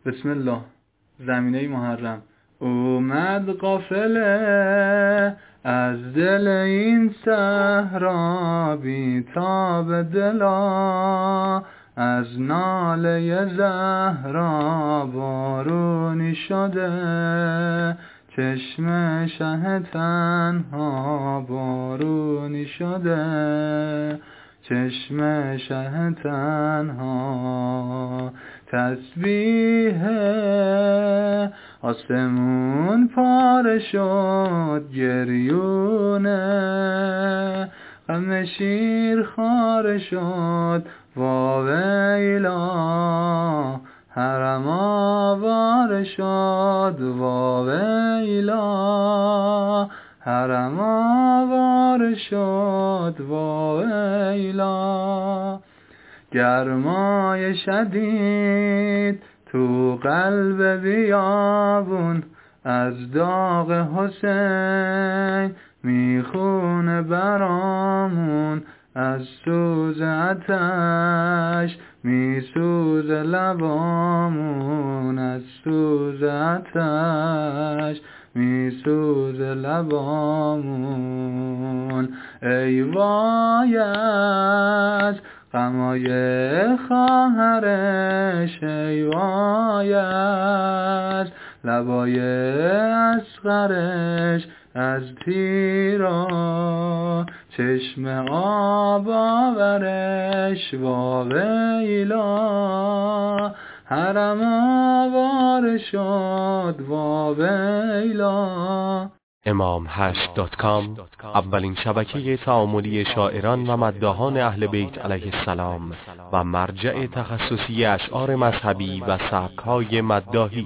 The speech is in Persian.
بسم الله. زمینه محرم. اومد قافله از دل این صحرا بی تاب دلا، از ناله زهرا بارونی شده، چشم شه تنها بارونی شده، چشم شه تنها. تسبیح آسمون پاره شد گریونه، غم شیر خاره شد واویلا، حرم آواره شد واویلا، حرم آواره شد واویلا. گرمای شدید تو قلب بیابون، از داغ حسین میخونه برامون، از سوز آتش میسوز لبامون، از سوز آتش میسوز لبامون. ای وای از غمای خواهرش، ای وای از لبای اصغرش، از تیرا چشم آب آورش واویلا، حرم آواره شد واویلا. imam8.com اولین شبکه تعاملی شاعران و مداحان اهل بیت علیه السلام و مرجع تخصصی اشعار مذهبی و سبک‌های مداحی